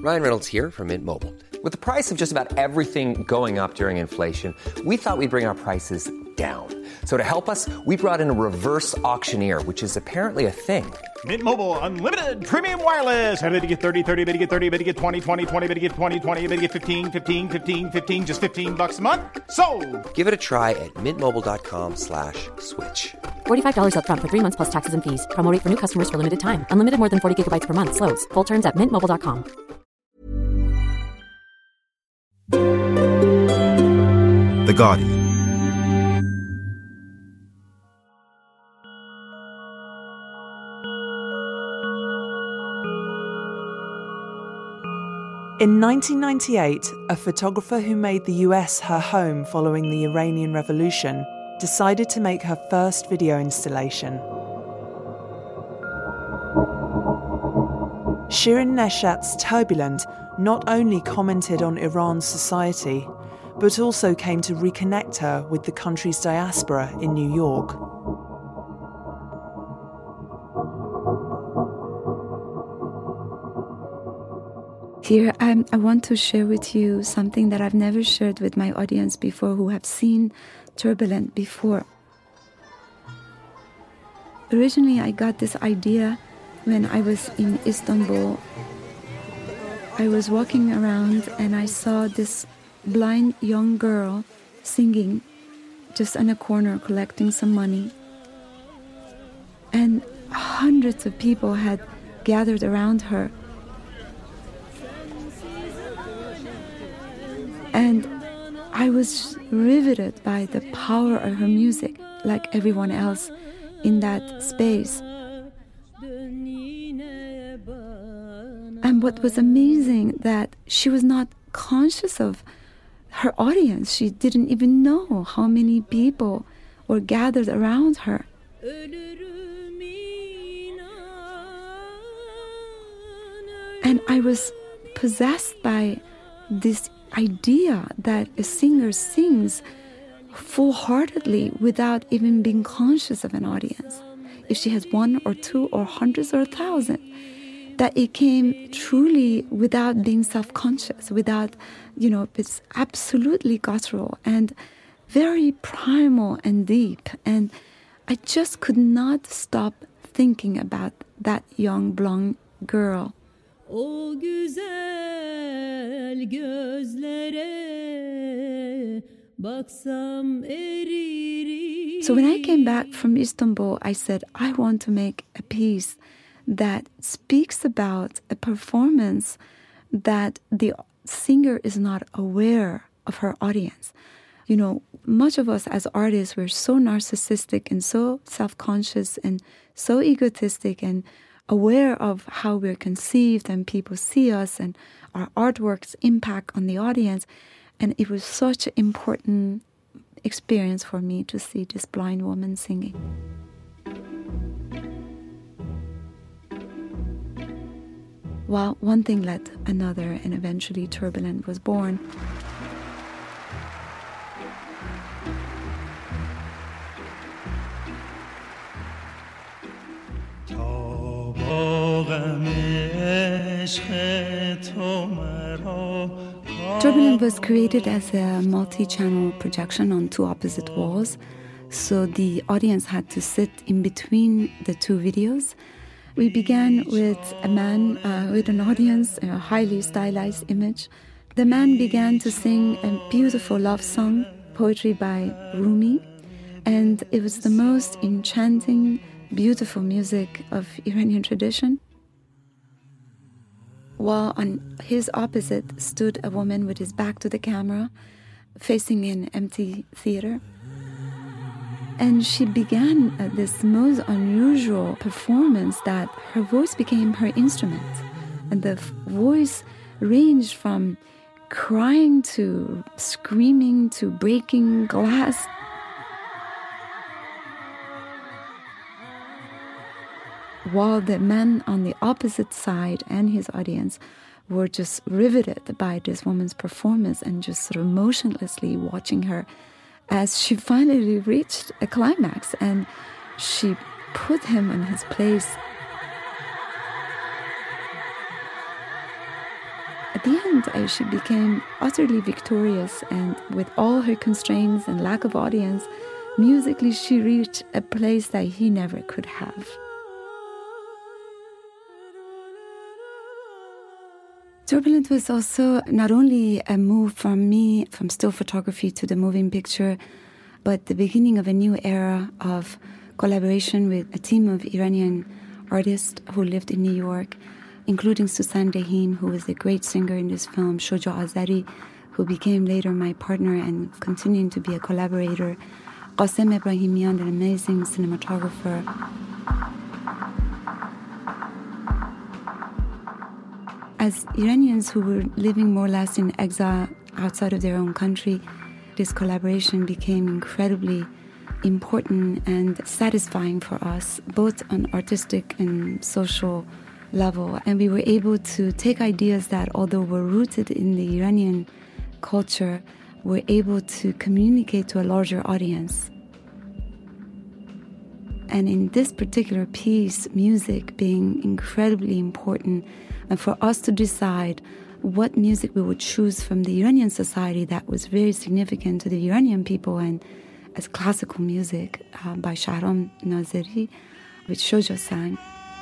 Ryan Reynolds here from Mint Mobile. With the price of just about everything going up during inflation, we thought we'd bring our prices down. So to help us, we brought in a reverse auctioneer, which is apparently a thing. Mint Mobile Unlimited Premium Wireless. How to get 30, 30, bit to get 30, bit to get 20, 20, 20, bit to get 20, 20, bit to get 15, 15, 15, 15, just $15 a month? Sold! Give it a try at mintmobile.com/switch. $45 up front for 3 months plus taxes and fees. Promo rate for new customers for limited time. Unlimited more than 40 gigabytes per month. Slows full terms at mintmobile.com. The Guardian. In 1998, a photographer who made the US her home following the Iranian Revolution decided to make her first video installation. Shirin Neshat's Turbulent not only commented on Iran's society, but also came to reconnect her with the country's diaspora in New York. Here, I want to share with you something that I've never shared with my audience before who have seen Turbulent before. Originally, I got this idea when I was in Istanbul. I was walking around and I saw this blind young girl singing just in a corner collecting some money. And hundreds of people had gathered around her. And I was riveted by the power of her music, like everyone else in that space. And what was amazing that she was not conscious of her audience. She didn't even know how many people were gathered around her. And I was possessed by this idea that a singer sings full-heartedly without even being conscious of an audience. If she has one or two or hundreds or 1,000, that it came truly without being self-conscious, without, it's absolutely guttural and very primal and deep. And I just could not stop thinking about that young blonde girl. O güzel gözlere baksam eririm. So when I came back from Istanbul, I said, I want to make a piece that speaks about a performance that the singer is not aware of her audience. Much of us as artists, we're so narcissistic and so self-conscious and so egotistic and aware of how we're conceived and people see us and our artwork's impact on the audience. And it was such an important experience for me to see this blind woman singing. Well, one thing led another, and eventually Turbulent was born. Turbulent was created as a multi-channel projection on two opposite walls, so the audience had to sit in between the two videos. We began with a man with an audience, a highly stylized image. The man began to sing a beautiful love song, poetry by Rumi, and it was the most enchanting, beautiful music of Iranian tradition. While on his opposite stood a woman with his back to the camera, facing an empty theater. And she began this most unusual performance that her voice became her instrument. And the voice ranged from crying to screaming to breaking glass. While the men on the opposite side and his audience were just riveted by this woman's performance and just sort of motionlessly watching her as she finally reached a climax and she put him in his place. at the end, she became utterly victorious, and with all her constraints and lack of audience, musically she reached a place that he never could have. Turbulent was also not only a move from me, from still photography to the moving picture, but the beginning of a new era of collaboration with a team of Iranian artists who lived in New York, including Susan Dehim, who was a great singer in this film, Shoja Azari, who became later my partner and continuing to be a collaborator, Qasem Ebrahimian, an amazing cinematographer. As Iranians who were living more or less in exile outside of their own country, this collaboration became incredibly important and satisfying for us, both on artistic and social level. And we were able to take ideas that, although were rooted in the Iranian culture, were able to communicate to a larger audience. And in this particular piece, music being incredibly important, and for us to decide what music we would choose from the Iranian society that was very significant to the Iranian people, and as classical music by Shahram Nazeri, which Shoja sang.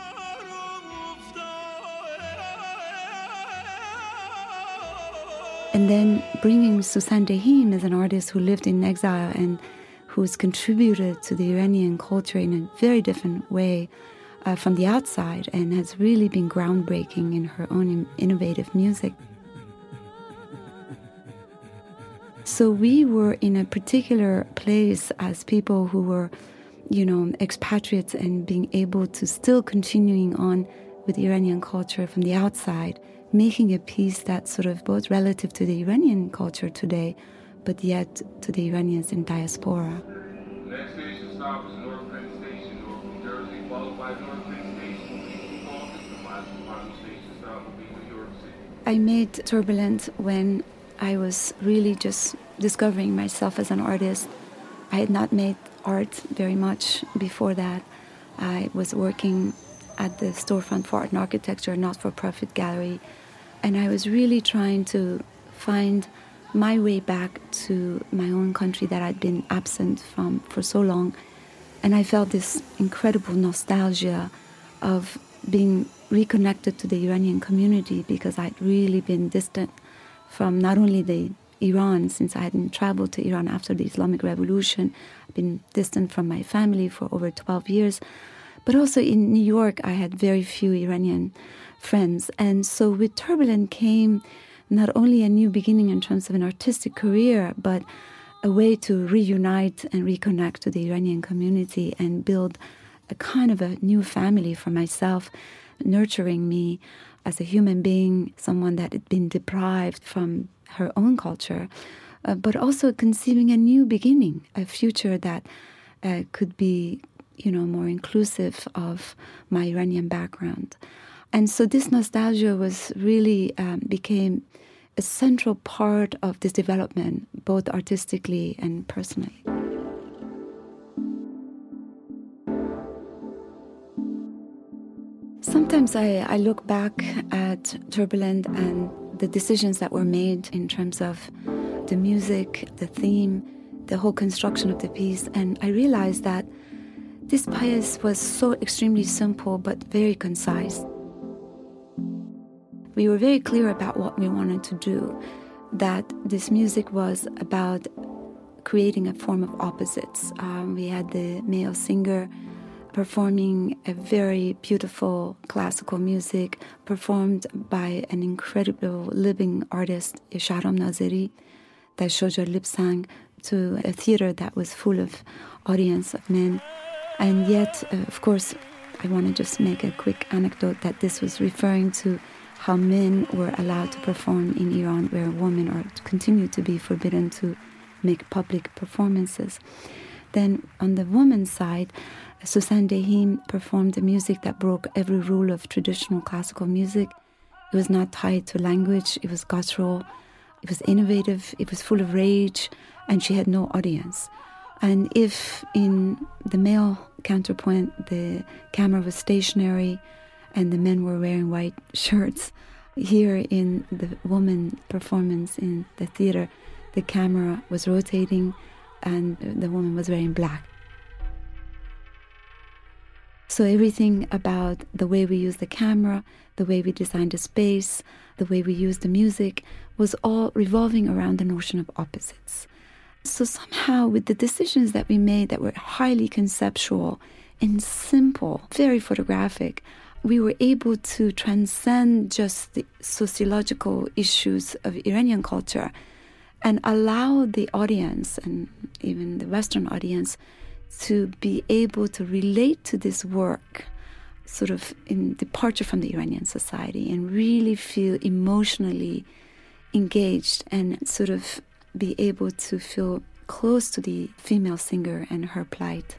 And then bringing Susan Dehim as an artist who lived in exile and who's contributed to the Iranian culture in a very different way from the outside, and has really been groundbreaking in her own innovative music. So we were in a particular place as people who were, expatriates, and being able to still continuing on with Iranian culture from the outside, making a piece that's sort of both relative to the Iranian culture today, but yet to the Iranians in diaspora. Next station stop is North Penn Station, North New Jersey, followed by North Penn Station. Final station stop will be New York City. I made Turbulent when I was really just discovering myself as an artist. I had not made art very much before that. I was working at the Storefront for Art and Architecture, not-for-profit gallery, and I was really trying to find my way back to my own country that I'd been absent from for so long. And I felt this incredible nostalgia of being reconnected to the Iranian community, because I'd really been distant from not only the Iran, since I hadn't traveled to Iran after the Islamic Revolution. I've been distant from my family for over 12 years. But also in New York, I had very few Iranian friends. And so with Turbulent came not only a new beginning in terms of an artistic career, but a way to reunite and reconnect to the Iranian community and build a kind of a new family for myself, nurturing me as a human being, someone that had been deprived from her own culture, but also conceiving a new beginning, a future that could be, more inclusive of my Iranian background. And so this nostalgia was really became a central part of this development, both artistically and personally. Sometimes I look back at Turbulent and the decisions that were made in terms of the music, the theme, the whole construction of the piece, and I realized that this piece was so extremely simple but very concise. We were very clear about what we wanted to do, that this music was about creating a form of opposites. We had the male singer performing a very beautiful classical music performed by an incredible living artist, Shahram Nazeri, that Shoja lip sang to a theater that was full of audience of men. And yet, of course, I want to just make a quick anecdote that this was referring to how men were allowed to perform in Iran, where women are continued to be forbidden to make public performances. Then on the woman's side, Susan Dehim performed the music that broke every rule of traditional classical music. It was not tied to language, it was guttural, it was innovative, it was full of rage, and she had no audience. And if in the male counterpoint the camera was stationary and the men were wearing white shirts, Here in the woman performance in the theater, the camera was rotating and the woman was wearing black. So everything about the way we use the camera, the way we designed the space, the way we used the music was all revolving around the notion of opposites. So somehow with the decisions that we made that were highly conceptual and simple, very photographic, we were able to transcend just the sociological issues of Iranian culture and allow the audience, and even the Western audience, to be able to relate to this work sort of in departure from the Iranian society and really feel emotionally engaged and sort of be able to feel close to the female singer and her plight.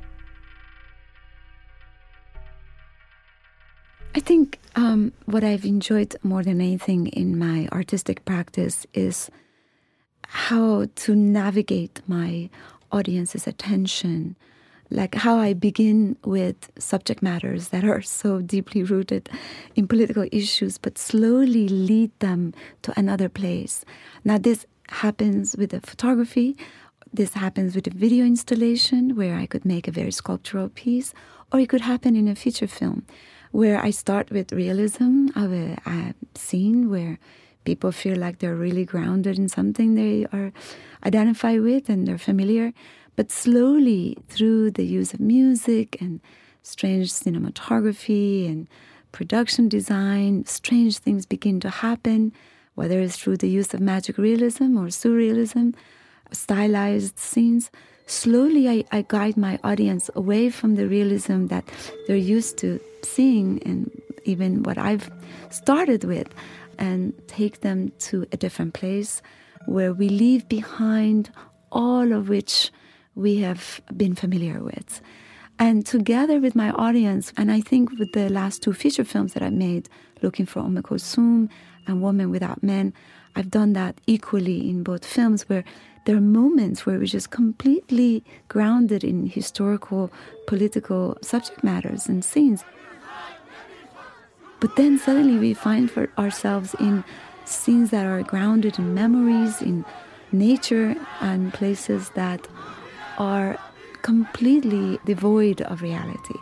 I think what I've enjoyed more than anything in my artistic practice is how to navigate my audience's attention, like how I begin with subject matters that are so deeply rooted in political issues, but slowly lead them to another place. Now, this happens with the photography, this happens with the video installation, where I could make a very sculptural piece, or it could happen in a feature film, where I start with realism of a scene where people feel like they're really grounded in something they are identified with and they're familiar. But slowly, through the use of music and strange cinematography and production design, strange things begin to happen, whether it's through the use of magic realism or surrealism, stylized scenes. Slowly, I guide my audience away from the realism that they're used to seeing and even what I've started with, and take them to a different place where we leave behind all of which we have been familiar with. And together with my audience, and I think with the last two feature films that I've made, Looking for Kulthum and Woman Without Men, I've done that equally in both films, where there are moments where we're just completely grounded in historical, political subject matters and scenes. But then suddenly we find for ourselves in scenes that are grounded in memories, in nature, and places that are completely devoid of reality.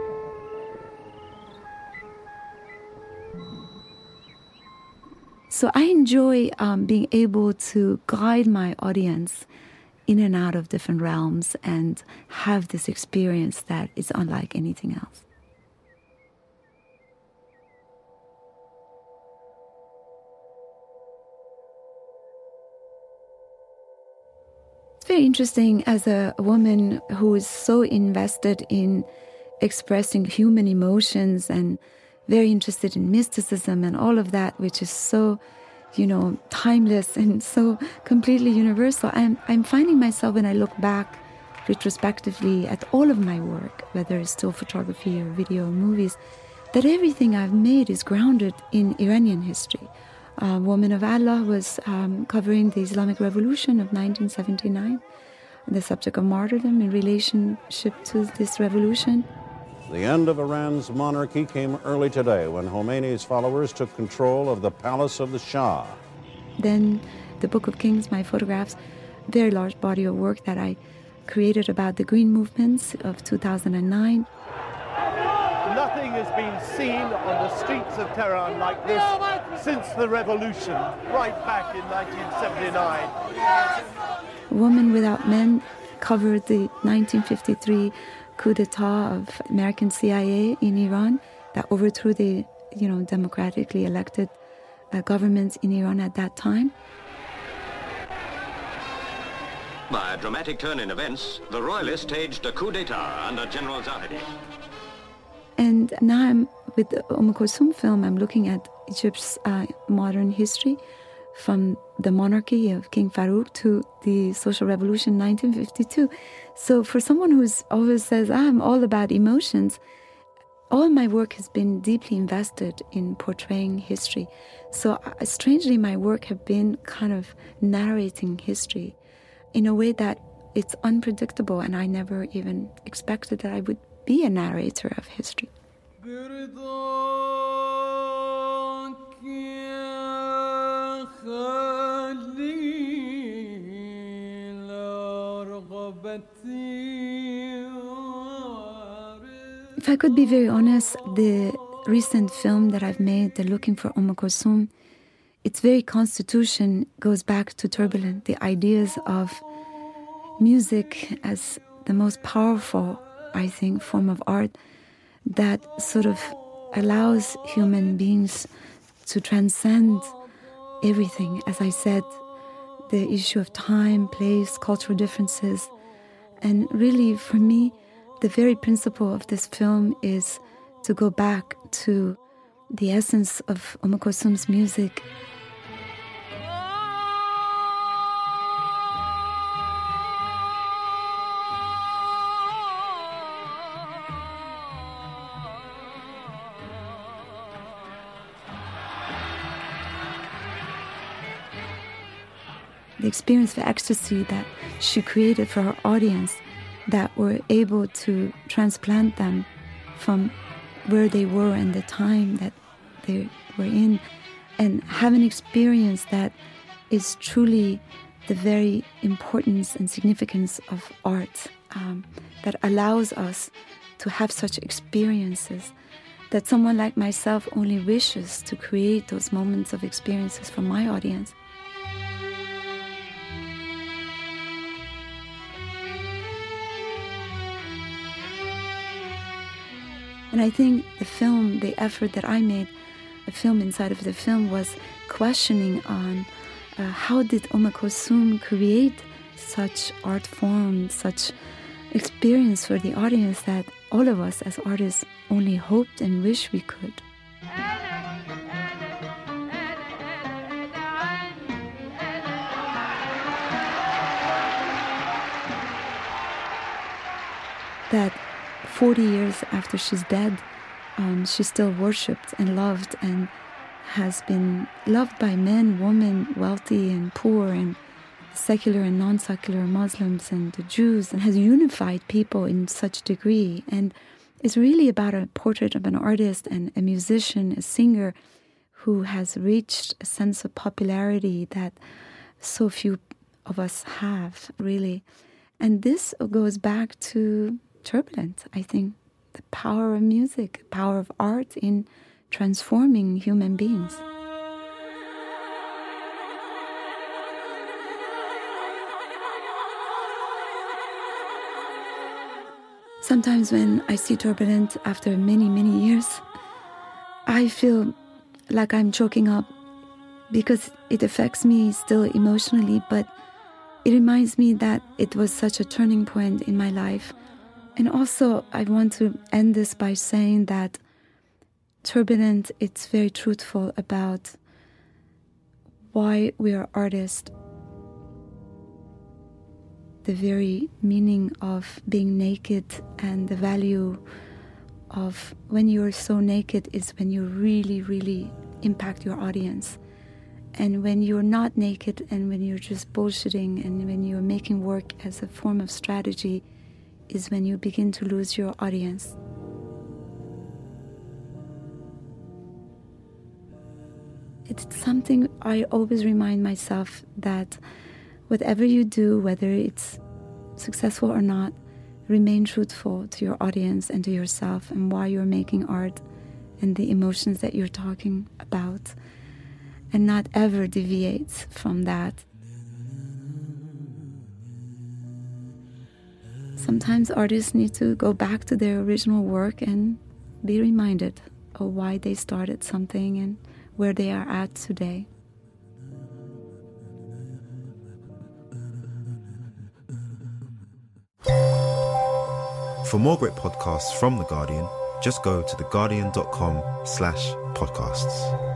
So I enjoy being able to guide my audience in and out of different realms and have this experience that is unlike anything else. It's very interesting as a woman who is so invested in expressing human emotions and very interested in mysticism and all of that, which is so, timeless and so completely universal. I'm finding myself, when I look back retrospectively at all of my work, whether it's still photography or video or movies, that everything I've made is grounded in Iranian history. Woman of Allah was covering the Islamic Revolution of 1979, the subject of martyrdom in relationship to this revolution. The end of Iran's monarchy came early today when Khomeini's followers took control of the palace of the Shah. Then the Book of Kings, my photographs, very large body of work that I created about the Green movements of 2009. Nothing has been seen on the streets of Tehran like this since the revolution, right back in 1979. Woman Without Men covered the 1953 coup d'etat of American CIA in Iran that overthrew the, democratically elected governments in Iran at that time. By a dramatic turn in events, the royalists staged a coup d'etat under General Zahedi. And now I'm with the Kulthum film, I'm looking at Egypt's modern history from the monarchy of King Farouk to the social revolution 1952. So for someone who's always says, I'm all about emotions, all my work has been deeply invested in portraying history. So strangely, my work have been kind of narrating history in a way that it's unpredictable, and I never even expected that I would be a narrator of history. If I could be very honest, the recent film that I've made, The Looking for Kulthum, its very constitution goes back to Turbulent, the ideas of music as the most powerful, I think, form of art that sort of allows human beings to transcend everything. As I said, the issue of time, place, cultural differences. And really, for me, the very principle of this film is to go back to the essence of Kulthum's music. The experience of ecstasy that she created for her audience, that were able to transplant them from where they were and the time that they were in, and have an experience that is truly the very importance and significance of art, that allows us to have such experiences, that someone like myself only wishes to create those moments of experiences for my audience. And I think the film, the effort that I made, the film inside of the film, was questioning on how did Kulthum create such art form, such experience for the audience that all of us as artists only hoped and wished we could. That 40 years after she's dead, she's still worshipped and loved, and has been loved by men, women, wealthy and poor, and secular and non-secular Muslims and the Jews, and has unified people in such degree. And it's really about a portrait of an artist and a musician, a singer, who has reached a sense of popularity that so few of us have, really. And this goes back to Turbulent, I think, the power of music, the power of art in transforming human beings. Sometimes when I see Turbulent after many, many years, I feel like I'm choking up because it affects me still emotionally, but it reminds me that it was such a turning point in my life. And also, I want to end this by saying that Turbulent, it's very truthful about why we are artists, the very meaning of being naked, and the value of when you're so naked is when you really, really impact your audience. And when you're not naked, and when you're just bullshitting, and when you're making work as a form of strategy, is when you begin to lose your audience. It's something I always remind myself, that whatever you do, whether it's successful or not, remain truthful to your audience and to yourself and why you're making art and the emotions that you're talking about, and not ever deviate from that. Sometimes artists need to go back to their original work and be reminded of why they started something and where they are at today. For more great podcasts from The Guardian, just go to theguardian.com/podcasts.